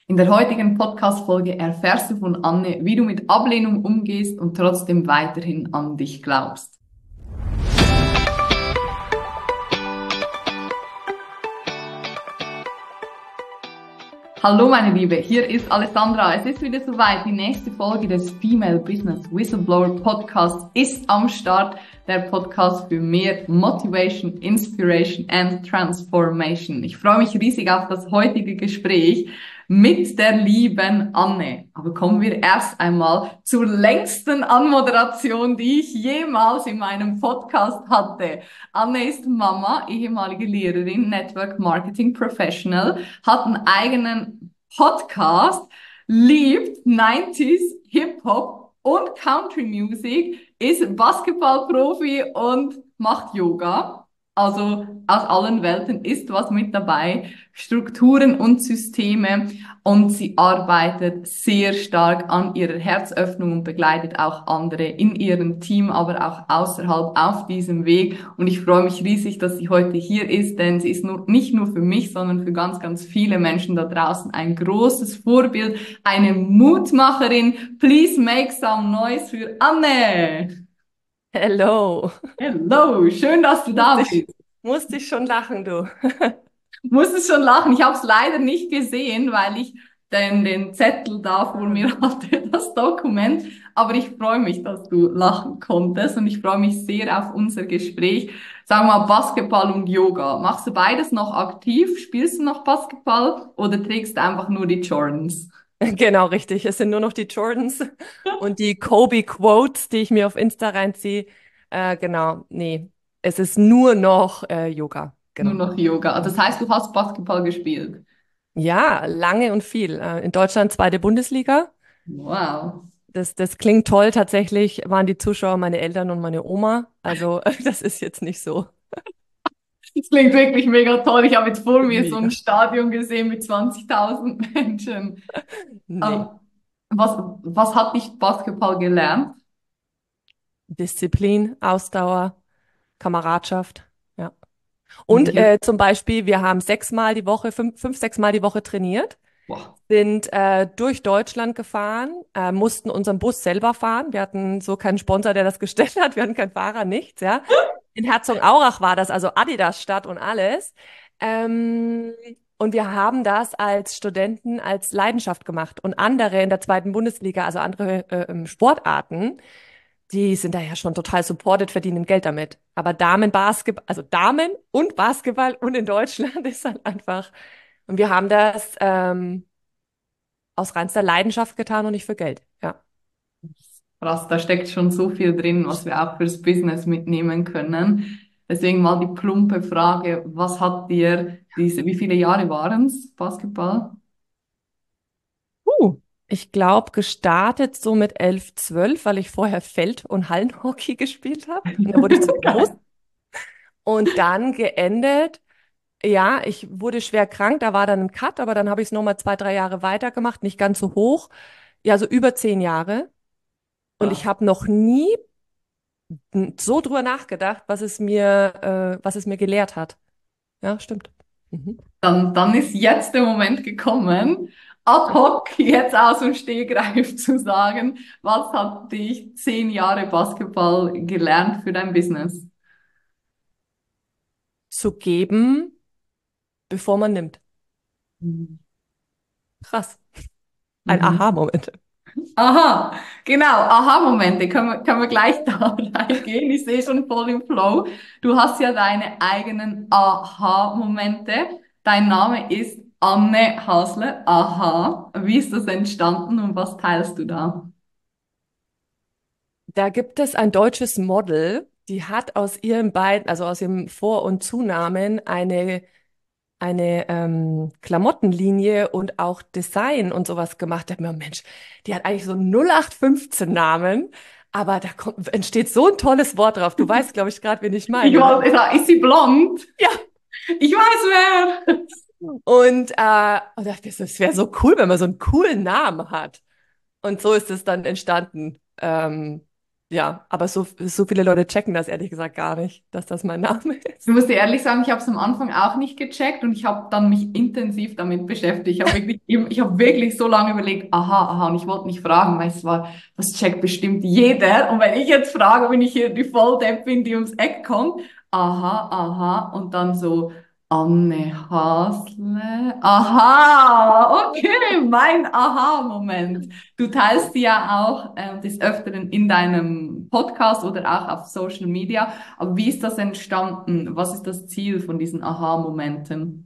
In der heutigen Podcast-Folge erfährst du von Anne, wie du mit Ablehnung umgehst und trotzdem weiterhin an dich glaubst. Hallo meine Liebe, hier ist Alessandra. Es ist wieder soweit. Die nächste Folge des Female Business Whistleblower Podcasts ist am Start. Der Podcast für mehr Motivation, Inspiration and Transformation. Ich freue mich riesig auf das heutige Gespräch mit der lieben Anne. Aber kommen wir erst einmal zur längsten Anmoderation, die ich jemals in meinem Podcast hatte. Anne ist Mama, ehemalige Lehrerin, Network Marketing Professional, hat einen eigenen Podcast, liebt 90s Hip-Hop und Country Music, ist Basketballprofi und macht Yoga. Also aus allen Welten ist was mit dabei, Strukturen und Systeme, und sie arbeitet sehr stark an ihrer Herzöffnung und begleitet auch andere in ihrem Team, aber auch außerhalb auf diesem Weg. Und ich freue mich riesig, dass sie heute hier ist, denn sie ist nicht nur für mich, sondern für ganz, ganz viele Menschen da draußen ein großes Vorbild, eine Mutmacherin. Please make some noise für Anne. Hello. Hello, schön, dass du da Musste ich, bist. musste ich schon lachen, du. Musstest schon lachen. Ich habe es leider nicht gesehen, weil ich den Zettel da vor Ah. mir hatte, das Dokument. Aber ich freue mich, dass du lachen konntest, und ich freue mich sehr auf unser Gespräch. Sag mal, Basketball und Yoga. Machst du beides noch aktiv? Spielst du noch Basketball oder trägst du einfach nur die Jordans? Genau, richtig. Es sind nur noch die Jordans und die Kobe Quotes, die ich mir auf Insta reinziehe. Genau, nee. Es ist nur noch Yoga. Nur Genau. noch Yoga. Das heißt, du hast Basketball gespielt. Ja, lange und viel. In Deutschland zweite Bundesliga. Wow. Das klingt toll. Tatsächlich waren die Zuschauer meine Eltern und meine Oma. Also das ist jetzt nicht so Das klingt wirklich mega toll. Ich habe jetzt vor mir so ein mega. Stadion gesehen mit 20.000 Menschen. Nee. Ähm, was hat dich Basketball gelernt? Disziplin, Ausdauer, Kameradschaft. Ja. Und Und zum Beispiel, wir haben 6-mal die Woche, 6-mal die Woche trainiert, boah, sind durch Deutschland gefahren, mussten unseren Bus selber fahren. Wir hatten so keinen Sponsor, der das gestellt hat. Wir hatten keinen Fahrer, nichts, ja. In Herzogenaurach war das, also Adidas-Stadt und alles. Ähm, und wir haben das als Studenten als Leidenschaft gemacht. Und andere in der zweiten Bundesliga, also andere Sportarten, die sind da ja schon total supported, verdienen Geld damit. Aber Damenbasketball, also Damen und Basketball und in Deutschland ist dann einfach. Und wir haben das aus reinster Leidenschaft getan und nicht für Geld. Ja. krass, da steckt schon so viel drin, was wir auch fürs Business mitnehmen können. Deswegen mal die plumpe Frage, wie viele Jahre waren es, Basketball? Ich glaube, gestartet so mit 11, 12, weil ich vorher Feld- und Hallenhockey gespielt habe. Und da wurde ich zu groß. Geil. Und dann geendet. Ja, ich wurde schwer krank, da war dann ein Cut, aber dann habe ich es nochmal 2, 3 Jahre weitergemacht, nicht ganz so hoch. Ja, so über 10 Jahre. Und ich Krass. habe noch nie so drüber nachgedacht, was es mir gelehrt hat. Ja, stimmt. Mhm. Dann ist jetzt der Moment gekommen, ad hoc jetzt aus dem Stegreif zu sagen, was hat dich 10 Jahre Basketball gelernt für dein Business? Zu geben, bevor man nimmt. Mhm. Krass. Ein Mhm. Aha-Moment. Aha, genau, Aha-Momente, können wir gleich da reingehen. Ich sehe schon voll im Flow. Du hast ja deine eigenen Aha-Momente. Dein Name ist Anne Hasler. Aha, wie ist das entstanden und was teilst du da? Da gibt es ein deutsches Model, die hat aus ihren beiden, also aus ihrem Vor- und Zunamen eine Klamottenlinie und auch Design und sowas gemacht. Da hab ich mir, Mensch, die hat eigentlich so einen 0815 Namen, aber entsteht so ein tolles Wort drauf. Du weißt, glaube ich, gerade, wen ich Ich meine, ne? wollte sagen, ist sie blond? Ja. Ich weiß wer. Und dachte, es wäre so cool, wenn man so einen coolen Namen hat. Und so ist es dann entstanden. Ja, aber so viele Leute checken das ehrlich gesagt gar nicht, dass das mein Name Ich ist. muss dir ehrlich sagen, ich habe es am Anfang auch nicht gecheckt und ich habe dann mich intensiv damit beschäftigt. Ich habe wirklich so lange überlegt, aha, und ich wollte nicht fragen, weil es war, das checkt bestimmt jeder. Und wenn ich jetzt frage, bin ich hier die Volldepp bin, die ums Eck kommt, aha, und dann so, Anne Hasle, aha, okay, mein Aha-Moment. Du teilst die ja auch des Öfteren in deinem Podcast oder auch auf Social Media. Aber wie ist das entstanden? Was ist das Ziel von diesen Aha-Momenten?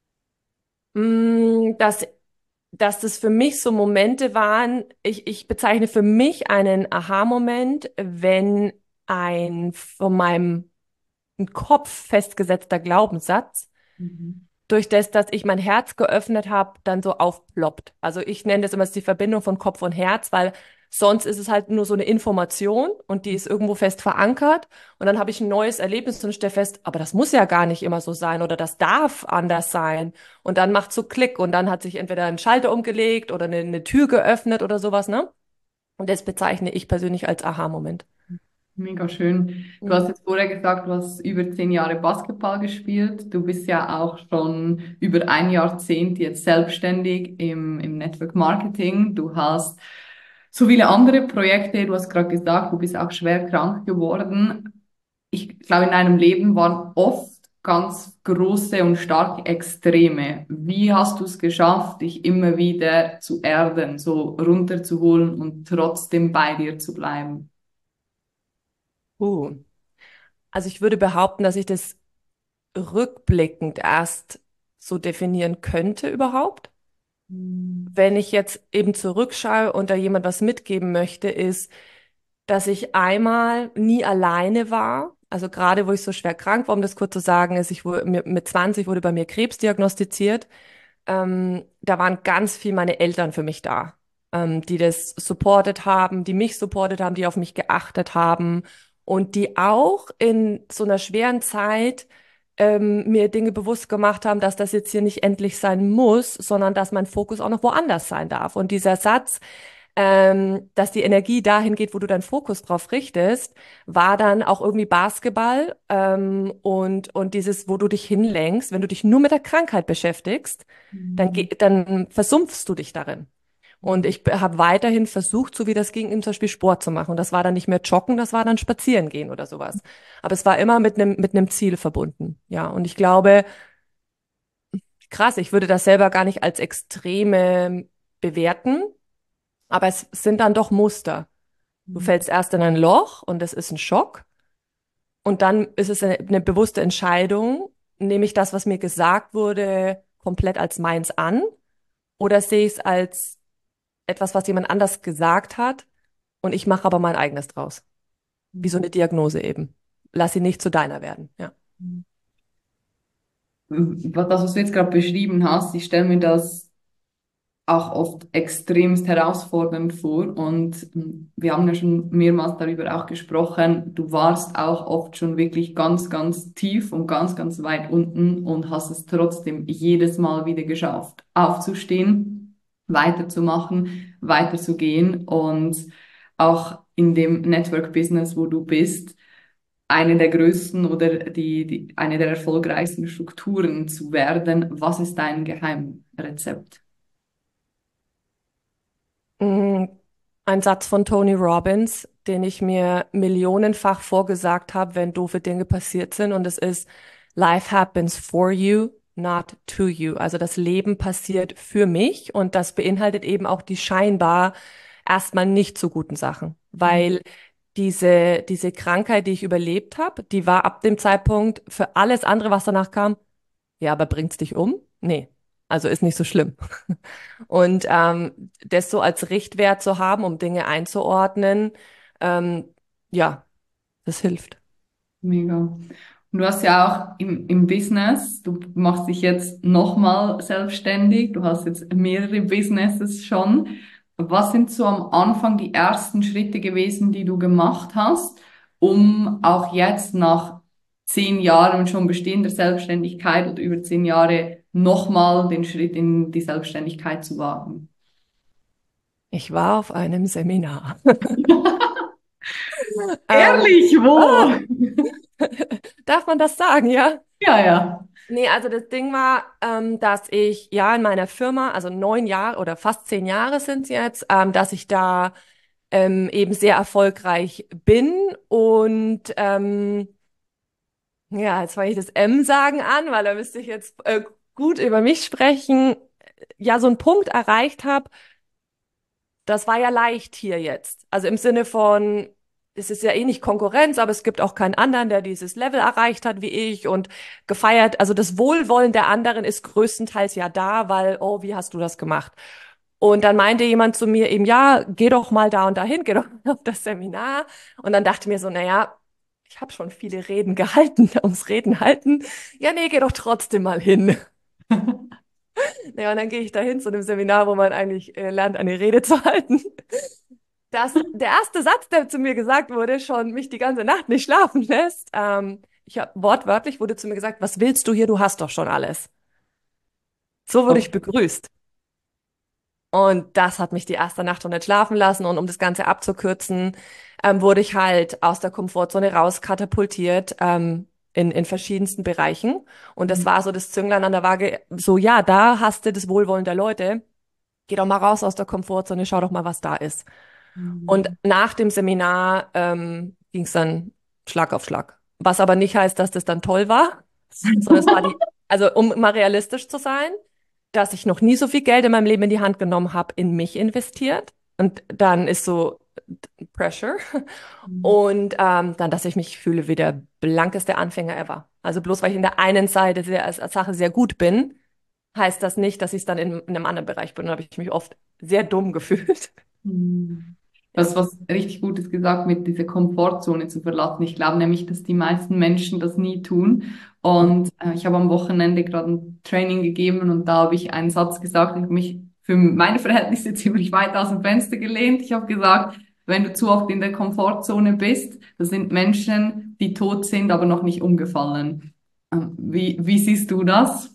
Dass das für mich so Momente waren, ich bezeichne für mich einen Aha-Moment, wenn ein von meinem Kopf festgesetzter Glaubenssatz Mhm. durch das, dass ich mein Herz geöffnet habe, dann so aufploppt. Also ich nenne das immer die Verbindung von Kopf und Herz, weil sonst ist es halt nur so eine Information und die ist irgendwo fest verankert und dann habe ich ein neues Erlebnis und stelle fest, aber das muss ja gar nicht immer so sein oder das darf anders sein. Und dann macht so Klick und dann hat sich entweder ein Schalter umgelegt oder eine Tür geöffnet oder sowas, ne? Und das bezeichne ich persönlich als Aha-Moment. Mega schön. Du hast Mhm. jetzt vorher gesagt, du hast über 10 Jahre Basketball gespielt. Du bist ja auch schon über ein Jahrzehnt jetzt selbstständig im Network Marketing. Du hast so viele andere Projekte. Du hast gerade gesagt, du bist auch schwer krank geworden. Ich glaube, in deinem Leben waren oft ganz große und starke Extreme. Wie hast du es geschafft, dich immer wieder zu erden, so runterzuholen und trotzdem bei dir zu bleiben? Uh. Also ich würde behaupten, dass ich das rückblickend erst so definieren könnte überhaupt. Mhm. Wenn ich jetzt eben zurückschaue und da jemand was mitgeben möchte, ist, dass ich einmal nie alleine war. Also gerade, wo ich so schwer krank war, um das kurz zu sagen, ist, mit 20 wurde bei mir Krebs diagnostiziert. Da waren ganz viel meine Eltern für mich da, die das supportet haben, die mich supportet haben, die auf mich geachtet haben und die auch in so einer schweren Zeit mir Dinge bewusst gemacht haben, dass das jetzt hier nicht endlich sein muss, sondern dass mein Fokus auch noch woanders sein darf. Und dieser Satz, dass die Energie dahin geht, wo du deinen Fokus drauf richtest, war dann auch irgendwie Basketball und dieses, wo du dich hinlenkst, wenn du dich nur mit der Krankheit beschäftigst, Mhm. dann versumpfst du dich darin. Und ich habe weiterhin versucht, so wie das ging, zum Beispiel Sport zu machen. Und das war dann nicht mehr Joggen, das war dann Spazieren gehen oder sowas. Aber es war immer mit einem Ziel verbunden. Ja, und ich glaube, krass, ich würde das selber gar nicht als Extreme bewerten, aber es sind dann doch Muster. Du Mhm. fällst erst in ein Loch und das ist ein Schock. Und dann ist es eine bewusste Entscheidung, nehme ich das, was mir gesagt wurde, komplett als meins an oder sehe ich es als etwas, was jemand anders gesagt hat und ich mache aber mein eigenes draus. Wie so eine Diagnose eben. Lass sie nicht zu deiner werden. Ja. Das, was du jetzt gerade beschrieben hast, ich stelle mir das auch oft extremst herausfordernd vor. Und wir haben ja schon mehrmals darüber auch gesprochen. Du warst auch oft schon wirklich ganz tief und ganz weit unten und hast es trotzdem jedes Mal wieder geschafft, aufzustehen, weiterzumachen, weiterzugehen und auch in dem Network-Business, wo du bist, eine der größten oder eine der erfolgreichsten Strukturen zu werden. Was ist dein Geheimrezept? Mm, Ein Satz von Tony Robbins, den ich mir millionenfach vorgesagt habe, wenn doofe Dinge passiert sind. Und es ist, Life happens for you, not to you. Also das Leben passiert für mich und das beinhaltet eben auch die scheinbar erstmal nicht so guten Sachen. Weil diese Krankheit, die ich überlebt habe, die war ab dem Zeitpunkt für alles andere, was danach kam, ja, aber bringt's dich um? Nee. Also ist nicht so schlimm. Und das so als Richtwert zu haben, um Dinge einzuordnen, ähm, ja, das hilft. Mega. Und du hast ja auch im Business, du machst dich jetzt nochmal selbstständig, du hast jetzt mehrere Businesses schon. Was sind so am Anfang die ersten Schritte gewesen, die du gemacht hast, um auch jetzt nach 10 Jahren schon bestehender Selbstständigkeit oder über 10 Jahre nochmal den Schritt in die Selbstständigkeit zu wagen? Ich war auf einem Seminar. Ehrlich, Ah, wo? darf man das sagen, ja? Ja, ja. Nee, also das Ding war, dass ich ja in meiner Firma, also 9 Jahre oder fast 10 Jahre sind es jetzt, dass ich da eben sehr erfolgreich bin und ja, jetzt fange ich das M sagen an, weil da müsste ich jetzt gut über mich sprechen. Ja, so einen Punkt erreicht habe, das war ja leicht hier jetzt. Also im Sinne von, es ist ja eh nicht Konkurrenz, aber es gibt auch keinen anderen, der dieses Level erreicht hat wie ich und gefeiert. Also das Wohlwollen der anderen ist größtenteils ja da, weil, oh, wie hast du das gemacht? Und dann meinte jemand zu mir eben, ja, geh doch mal da und dahin, geh doch mal auf das Seminar. Und dann dachte ich mir so, naja, ich habe schon viele Reden gehalten, ums Reden halten. Ja, nee, geh doch trotzdem mal hin. Ja, und dann gehe ich da hin zu dem Seminar, wo man eigentlich lernt, eine Rede zu halten. Der erste Satz, der zu mir gesagt wurde, schon mich die ganze Nacht nicht schlafen lässt. Ich hab, wortwörtlich wurde zu mir gesagt, was willst du hier? Du hast doch schon alles. So wurde ich Okay. begrüßt. Und das hat mich die erste Nacht schon nicht schlafen lassen. Und um das Ganze abzukürzen, wurde ich halt aus der Komfortzone rauskatapultiert, in verschiedensten Bereichen. Und das war so das Zünglein an der Waage. So, ja, da hast du das Wohlwollen der Leute. Geh doch mal raus aus der Komfortzone, schau doch mal, was da ist. Und Mhm. nach dem Seminar ging es dann Schlag auf Schlag. Was aber nicht heißt, dass das dann toll war, sondern es war also um mal realistisch zu sein, dass ich noch nie so viel Geld in meinem Leben in die Hand genommen habe, in mich investiert. Und dann ist so Pressure. Und dann, dass ich mich fühle wie der blankeste Anfänger ever. Also bloß weil ich in der einen Seite als Sache sehr gut bin, heißt das nicht, dass ich es dann in einem anderen Bereich bin. Da habe ich mich oft sehr dumm gefühlt. Hm. Du Ja. hast was richtig Gutes gesagt, mit dieser Komfortzone zu verlassen. Ich glaube nämlich, dass die meisten Menschen das nie tun. Und ich habe am Wochenende gerade ein Training gegeben und da habe ich einen Satz gesagt, ich habe mich für meine Verhältnisse ziemlich weit aus dem Fenster gelehnt. Ich habe gesagt, wenn du zu oft in der Komfortzone bist, das sind Menschen, die tot sind, aber noch nicht umgefallen. Wie siehst du das?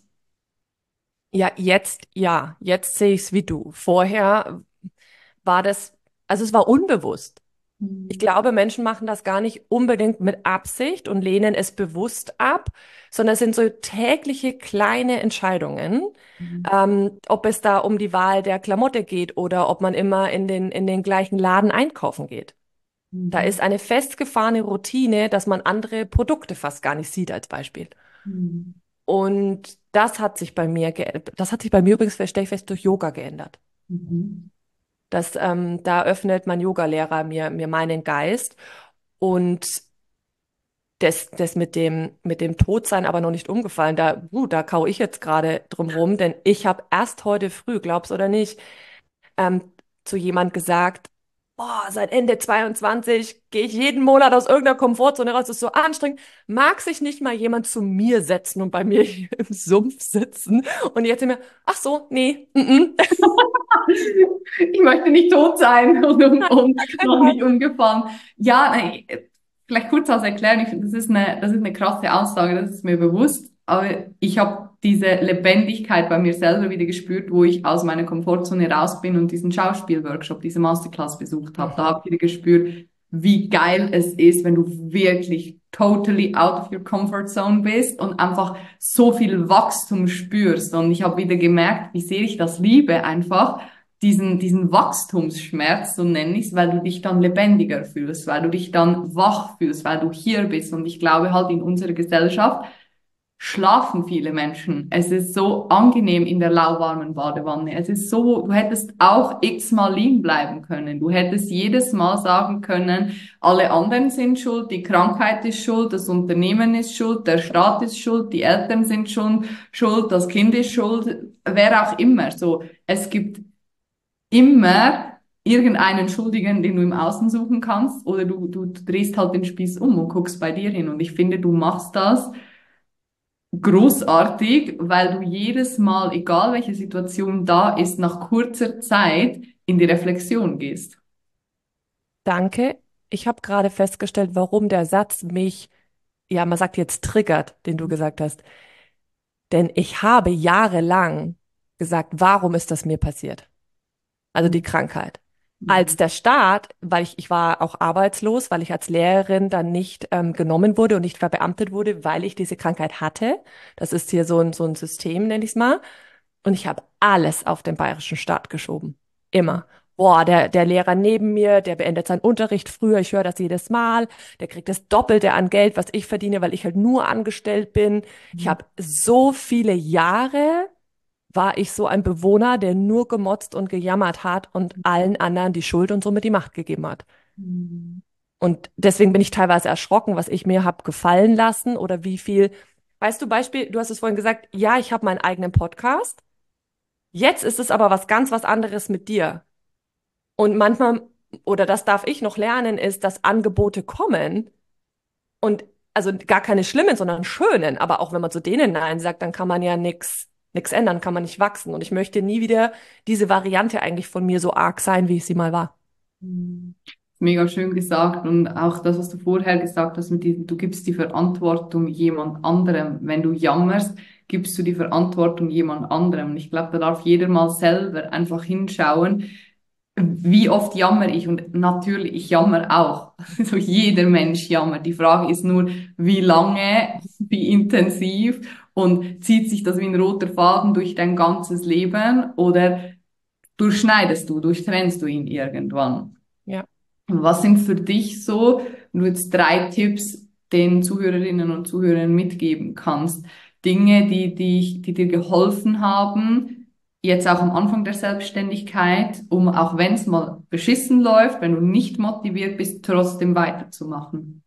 Ja, jetzt sehe ich es wie du. Vorher war das, also es war unbewusst. Ich Hm. glaube, Menschen machen das gar nicht unbedingt mit Absicht und lehnen es bewusst ab, sondern es sind so tägliche kleine Entscheidungen, ob es da um die Wahl der Klamotte geht oder ob man immer in den gleichen Laden einkaufen geht. Da ist Mhm. eine festgefahrene Routine, dass man andere Produkte fast gar nicht sieht als Beispiel. Mhm. Und das hat sich bei mir das hat sich bei mir übrigens, stell ich fest, durch Yoga geändert. Mhm. Da öffnet mein Yogalehrer mir meinen Geist und das mit dem Todsein aber noch nicht umgefallen. Da kau ich jetzt gerade drum rum, denn ich habe erst heute früh, glaub's oder nicht, ähm, zu jemand gesagt, boah, seit Ende 22 gehe ich jeden Monat aus irgendeiner Komfortzone raus, das ist so anstrengend. Mag sich nicht mal jemand zu mir setzen und bei mir hier im Sumpf sitzen? Und jetzt mir, ach so, nee, Ich möchte nicht tot sein und gar keinen noch Fall. nicht umgefallen. Ja, nein, vielleicht kurz als Erklärung, ich finde, das ist eine krasse Aussage, das ist mir bewusst, aber ich habe diese Lebendigkeit bei mir selber wieder gespürt, wo ich aus meiner Komfortzone raus bin und diesen Schauspielworkshop, diese Masterclass besucht habe. Da habe ich wieder gespürt, wie geil es ist, wenn du wirklich totally out of your comfort zone bist und einfach so viel Wachstum spürst. Und ich habe wieder gemerkt, wie sehr ich das liebe, einfach diesen Wachstumsschmerz, so nenne ich es, weil du dich dann lebendiger fühlst, weil du dich dann wach fühlst, weil du hier bist. Und ich glaube halt in unserer Gesellschaft schlafen viele Menschen. Es ist so angenehm in der lauwarmen Badewanne. Es ist so, du hättest auch x-mal liegen bleiben können. Du hättest jedes Mal sagen können, alle anderen sind schuld, die Krankheit ist schuld, das Unternehmen ist schuld, der Staat ist schuld, die Eltern sind schon schuld, das Kind ist schuld, wer auch immer. So, es gibt immer irgendeinen Schuldigen, den du im Außen suchen kannst, oder du drehst halt den Spieß um und guckst bei dir hin. Und ich finde, du machst das großartig, weil du jedes Mal, egal welche Situation da ist, nach kurzer Zeit in die Reflexion gehst. Danke. Ich habe gerade festgestellt, warum der Satz mich, ja, man sagt jetzt triggert, den du gesagt hast. Denn ich habe jahrelang gesagt, warum ist das mir passiert? Also die Krankheit. als der Staat, weil ich war auch arbeitslos, weil ich als Lehrerin dann nicht genommen wurde und nicht verbeamtet wurde, weil ich diese Krankheit hatte. Das ist hier so ein System, nenne ich es mal. Und ich habe alles auf den bayerischen Staat geschoben. Immer. Boah, der Lehrer neben mir, der beendet seinen Unterricht früher. Ich höre das jedes Mal. Der kriegt das Doppelte an Geld, was ich verdiene, weil ich halt nur angestellt bin. Ich habe so viele Jahre war ich so ein Bewohner, der nur gemotzt und gejammert hat und allen anderen die Schuld und somit die Macht gegeben hat. Mhm. Und deswegen bin ich teilweise erschrocken, was ich mir hab gefallen lassen oder wie viel. Weißt du, Beispiel, du hast es vorhin gesagt, ja, ich habe meinen eigenen Podcast. Jetzt ist es aber was anderes mit dir. Und manchmal, oder das darf ich noch lernen, ist, dass Angebote kommen und also gar keine schlimmen, sondern schönen. Aber auch wenn man zu denen Nein sagt, dann kann man ja nix ändern, kann man nicht wachsen. Und ich möchte nie wieder diese Variante eigentlich von mir so arg sein, wie ich sie mal war. Mhm. Mega schön gesagt und auch das, was du vorher gesagt hast, mit diesem, du gibst die Verantwortung jemand anderem. Wenn du jammerst, gibst du die Verantwortung jemand anderem. Und ich glaube, da darf jeder mal selber einfach hinschauen, wie oft jammer ich? Und natürlich, ich jammer auch. So jeder Mensch jammert. Die Frage ist nur, wie lange, wie intensiv und zieht sich das wie ein roter Faden durch dein ganzes Leben oder durchtrennst du ihn irgendwann? Ja. Und was sind für dich so, wenn du jetzt 3 Tipps den Zuhörerinnen und Zuhörern mitgeben kannst, Dinge, die dir geholfen haben, jetzt auch am Anfang der Selbstständigkeit, um auch wenn es mal beschissen läuft, wenn du nicht motiviert bist, trotzdem weiterzumachen?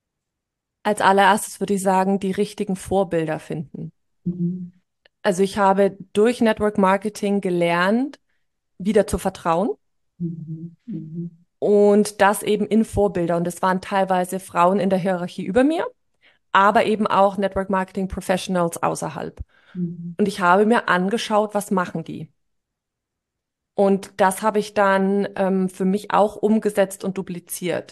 Als allererstes würde ich sagen, die richtigen Vorbilder finden. Mhm. Also ich habe durch Network Marketing gelernt, wieder zu vertrauen Mhm. Mhm. und das eben in Vorbilder. Und es waren teilweise Frauen in der Hierarchie über mir, aber eben auch Network Marketing Professionals außerhalb. Mhm. Und ich habe mir angeschaut, was machen die? Und das habe ich dann für mich auch umgesetzt und dupliziert.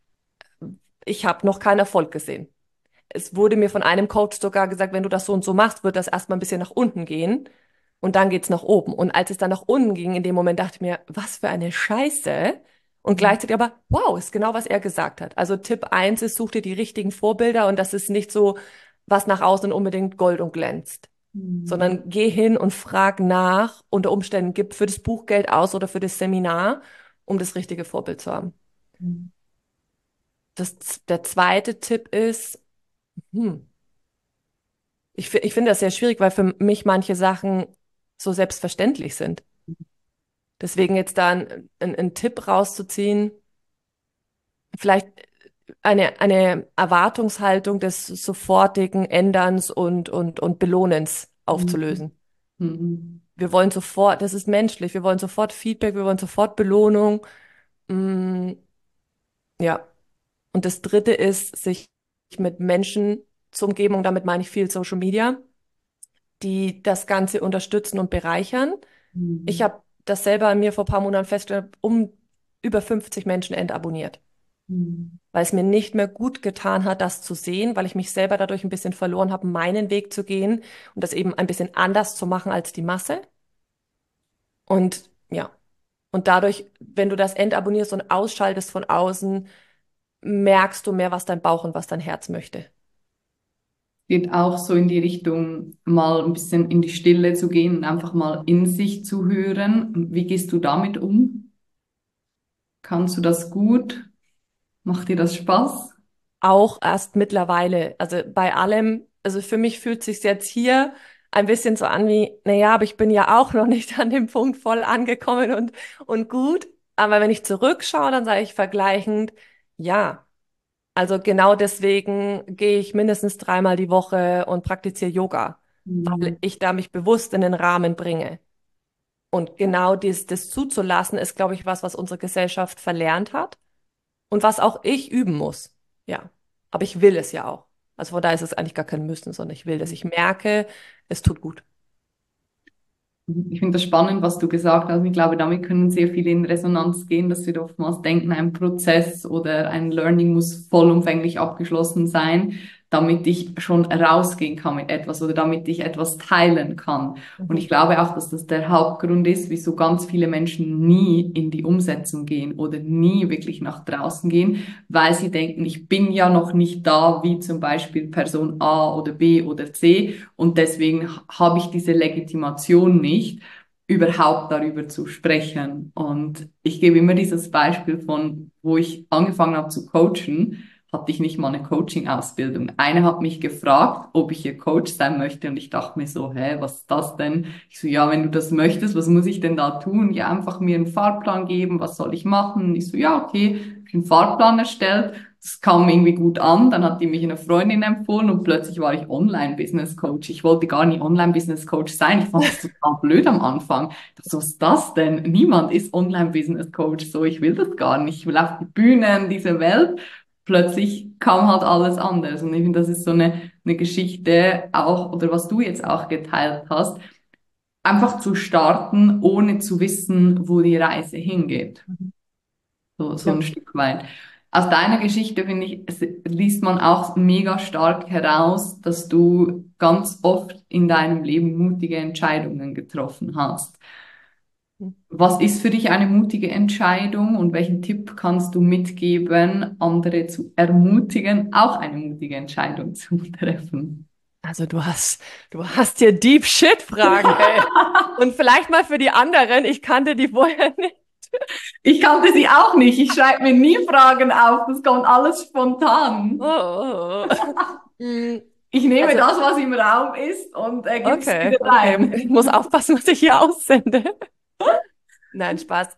Ich habe noch keinen Erfolg gesehen. Es wurde mir von einem Coach sogar gesagt, wenn du das so und so machst, wird das erstmal ein bisschen nach unten gehen und dann geht's nach oben. Und als es dann nach unten ging, in dem Moment dachte ich mir, was für eine Scheiße. Und gleichzeitig aber, wow, ist genau, was er gesagt hat. Also Tipp eins ist, such dir die richtigen Vorbilder und das ist nicht so, was nach außen unbedingt Gold und glänzt, Mhm. sondern geh hin und frag nach, unter Umständen gib für das Buch Geld aus oder für das Seminar, um das richtige Vorbild zu haben. Mhm. Der zweite Tipp ist, hm, ich finde das sehr schwierig, weil für mich manche Sachen so selbstverständlich sind. Deswegen jetzt da ein Tipp rauszuziehen, vielleicht eine Erwartungshaltung des sofortigen Änderns und Belohnens Mhm. aufzulösen. Mhm. Wir wollen sofort, das ist menschlich, wir wollen sofort Feedback, wir wollen sofort Belohnung. Mm, ja. Und das dritte ist, sich mit Menschen zu umgeben, und damit meine ich viel Social Media, die das Ganze unterstützen und bereichern. Ich Mhm. habe das selber an mir vor ein paar Monaten festgestellt, über 50 Menschen entabonniert, Mhm. weil es mir nicht mehr gut getan hat, das zu sehen, weil ich mich selber dadurch ein bisschen verloren habe, meinen Weg zu gehen und das eben ein bisschen anders zu machen als die Masse. Und ja, und dadurch, wenn du das entabonnierst und ausschaltest von außen, merkst du mehr, was dein Bauch und was dein Herz möchte. Geht auch so in die Richtung, mal ein bisschen in die Stille zu gehen und einfach mal in sich zu hören. Wie gehst du damit um? Kannst du das gut? Macht dir das Spaß? Auch erst mittlerweile, also bei allem, also für mich fühlt sich jetzt hier ein bisschen so an wie, naja, aber ich bin ja auch noch nicht an dem Punkt voll angekommen und gut. Aber wenn ich zurückschaue, dann sage ich vergleichend, ja, also genau deswegen gehe ich mindestens 3-mal die Woche und praktiziere Yoga, weil Mhm. ich da mich bewusst in den Rahmen bringe. Und genau das zuzulassen, ist, glaube ich, was unsere Gesellschaft verlernt hat und was auch ich üben muss. Ja. Aber ich will es ja auch. Also von daher ist es eigentlich gar kein Müssen, sondern ich will das. Ich merke, es tut gut. Ich finde das spannend, was du gesagt hast. Ich glaube, damit können sehr viele in Resonanz gehen, dass wir oftmals denken, ein Prozess oder ein Learning muss vollumfänglich abgeschlossen sein, damit ich schon rausgehen kann mit etwas oder damit ich etwas teilen kann. Und ich glaube auch, dass das der Hauptgrund ist, wieso ganz viele Menschen nie in die Umsetzung gehen oder nie wirklich nach draußen gehen, weil sie denken, ich bin ja noch nicht da, wie zum Beispiel Person A oder B oder C, und deswegen habe ich diese Legitimation nicht, überhaupt darüber zu sprechen. Und ich gebe immer dieses Beispiel von, wo ich angefangen habe zu coachen, hatte ich nicht mal eine Coaching-Ausbildung. Eine hat mich gefragt, ob ich ihr Coach sein möchte, und ich dachte mir so, hä, was ist das denn? Ich so, ja, wenn du das möchtest, was muss ich denn da tun? Ja, einfach mir einen Fahrplan geben, was soll ich machen? Und ich so, ja, okay, hab ich einen Fahrplan erstellt. Das kam irgendwie gut an, dann hat die mich eine Freundin empfohlen und plötzlich war ich Online-Business-Coach. Ich wollte gar nicht Online-Business-Coach sein. Ich fand das total blöd am Anfang. Ich dachte, was ist das denn? Niemand ist Online-Business-Coach. So, ich will das gar nicht. Ich will auf die Bühnen, diese Welt. Plötzlich kam halt alles anders. Und ich finde, das ist so eine Geschichte auch, oder was du jetzt auch geteilt hast, einfach zu starten, ohne zu wissen, wo die Reise hingeht. So Ja. ein Stück weit. Aus deiner Geschichte, finde ich, liest man auch mega stark heraus, dass du ganz oft in deinem Leben mutige Entscheidungen getroffen hast. Was ist für dich eine mutige Entscheidung und welchen Tipp kannst du mitgeben, andere zu ermutigen, auch eine mutige Entscheidung zu treffen? Also du hast hier Deep Shit Fragen, ey. Und vielleicht mal für die anderen, ich kannte die vorher nicht. Ich kannte sie auch nicht. Ich schreibe mir nie Fragen auf. Das kommt alles Oh, spontan. oh, oh. Mm, Ich nehme Also, das, was im Raum ist, und gebe es okay, wieder okay. Ich muss rein. aufpassen, was ich hier aussende. Nein, Spaß.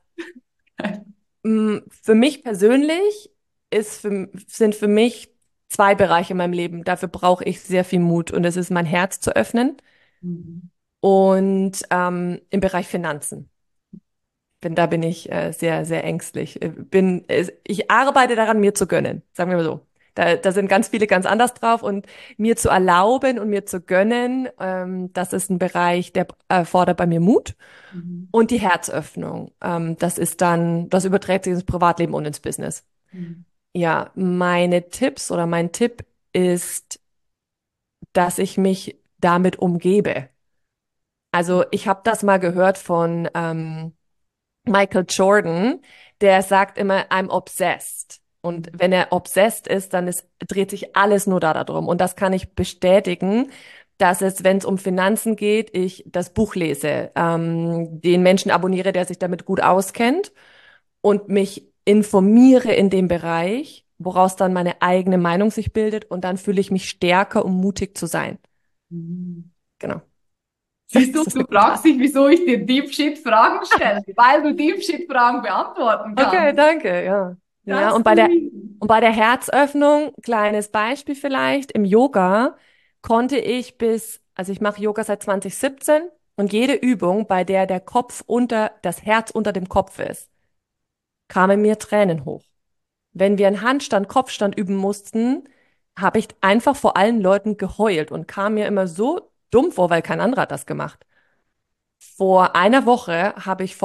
Für mich persönlich sind für mich zwei Bereiche in meinem Leben. Dafür brauche ich sehr viel Mut. Und es ist mein Herz zu öffnen Mhm. und im Bereich Finanzen. Da bin ich sehr, sehr ängstlich. Ich arbeite daran, mir zu gönnen, sagen wir mal so. Da sind ganz viele ganz anders drauf, und mir zu erlauben und mir zu gönnen, das ist ein Bereich, der erfordert bei mir Mut. Mhm. Und die Herzöffnung, das überträgt sich ins Privatleben und ins Business. Mhm. Ja, meine Tipps oder mein Tipp ist, dass ich mich damit umgebe. Also ich habe das mal gehört von Michael Jordan, der sagt immer, I'm obsessed. Und wenn er obsessed ist, dreht sich alles nur darum. Und das kann ich bestätigen, dass wenn es um Finanzen geht, ich das Buch lese, den Menschen abonniere, der sich damit gut auskennt, und mich informiere in dem Bereich, woraus dann meine eigene Meinung sich bildet, und dann fühle ich mich stärker, um mutig zu sein. Mhm. Genau. Siehst du, Das ist du eine fragst total. dich, wieso ich dir Deep Shit Fragen stelle, weil du Deep Shit Fragen beantworten Okay, kannst. danke, ja. Ja, That's the und reason. bei der Herzöffnung, kleines Beispiel vielleicht, im Yoga konnte ich also ich mache Yoga seit 2017, und jede Übung, bei der das Herz unter dem Kopf ist, kamen mir Tränen hoch. Wenn wir einen Handstand, Kopfstand üben mussten, habe ich einfach vor allen Leuten geheult und kam mir immer so dumm vor, weil kein anderer hat das gemacht. Vor einer Woche habe ich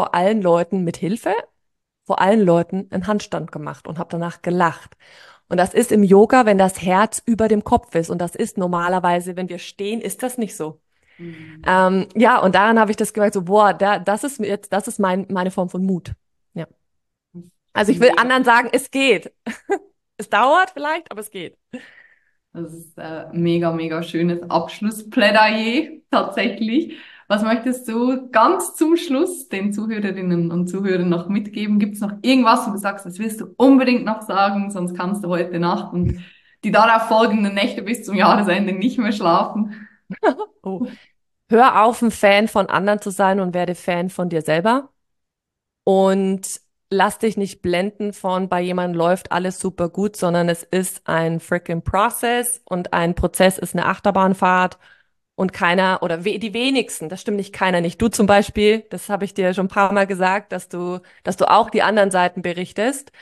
vor allen Leuten einen Handstand gemacht und habe danach gelacht. Und das ist im Yoga, wenn das Herz über dem Kopf ist. Und das ist normalerweise, wenn wir stehen, ist das nicht so. Mhm. Ja, und daran habe ich das gemerkt, so, boah, das ist meine Form von Mut. Ja. Also ich will Mega. anderen sagen, es geht. Es dauert vielleicht, aber es geht. Das ist mega, mega schönes Abschlussplädoyer tatsächlich. Was möchtest du ganz zum Schluss den Zuhörerinnen und Zuhörern noch mitgeben? Gibt es noch irgendwas, wo du sagst, das willst du unbedingt noch sagen, sonst kannst du heute Nacht und die darauf folgenden Nächte bis zum Jahresende nicht mehr schlafen? Oh. Hör auf, ein Fan von anderen zu sein, und werde Fan von dir selber. Und lass dich nicht blenden von, bei jemandem läuft alles super gut, sondern es ist ein freaking Process, und ein Prozess ist eine Achterbahnfahrt, und keiner oder die wenigsten, das stimmt nicht, keiner, nicht du zum Beispiel, das habe ich dir schon ein paar Mal gesagt, dass du auch die anderen Seiten berichtest.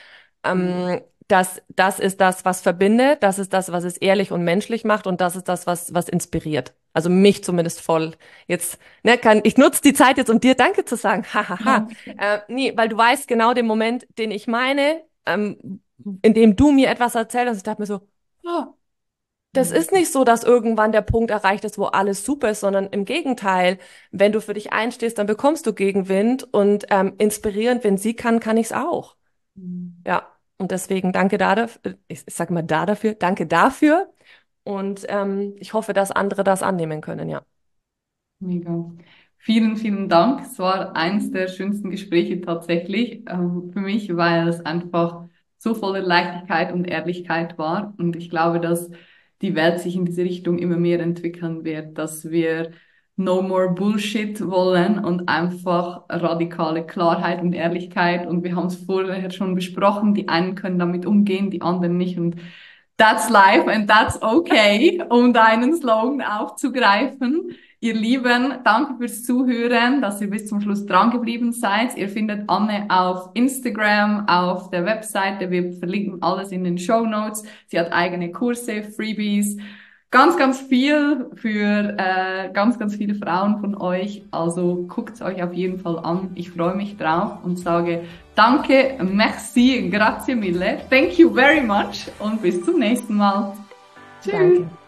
Das ist das, was verbindet, das ist das, was es ehrlich und menschlich macht, und das ist das, was inspiriert. Also mich zumindest voll. Jetzt, ich nutze die Zeit jetzt, um dir Danke zu sagen. Hahaha. Ja. Nee, weil du weißt genau den Moment, den ich meine, in dem du mir etwas erzählt hast. Ich dachte mir so, oh, Das ist nicht so, dass irgendwann der Punkt erreicht ist, wo alles super ist, sondern im Gegenteil. Wenn du für dich einstehst, dann bekommst du Gegenwind und inspirierend, wenn sie kann, kann ich es auch. Ja, und deswegen danke ich sage mal dafür, danke dafür und ich hoffe, dass andere das annehmen können, ja. Mega. Vielen, vielen Dank. Es war eins der schönsten Gespräche tatsächlich für mich, weil es einfach so voller Leichtigkeit und Ehrlichkeit war. Und ich glaube, dass die Welt sich in diese Richtung immer mehr entwickeln wird, dass wir no more Bullshit wollen und einfach radikale Klarheit und Ehrlichkeit. Und wir haben es vorher schon besprochen, die einen können damit umgehen, die anderen nicht. Und that's life and that's okay, um deinen Slogan aufzugreifen. Ihr Lieben, danke fürs Zuhören, dass ihr bis zum Schluss dran geblieben seid. Ihr findet Anne auf Instagram, auf der Webseite. Wir verlinken alles in den Shownotes. Sie hat eigene Kurse, Freebies, ganz, ganz viel für ganz, ganz viele Frauen von euch. Also guckt's euch auf jeden Fall an. Ich freue mich drauf und sage danke, merci, grazie mille, thank you very much und bis zum nächsten Mal. Tschüss. Danke.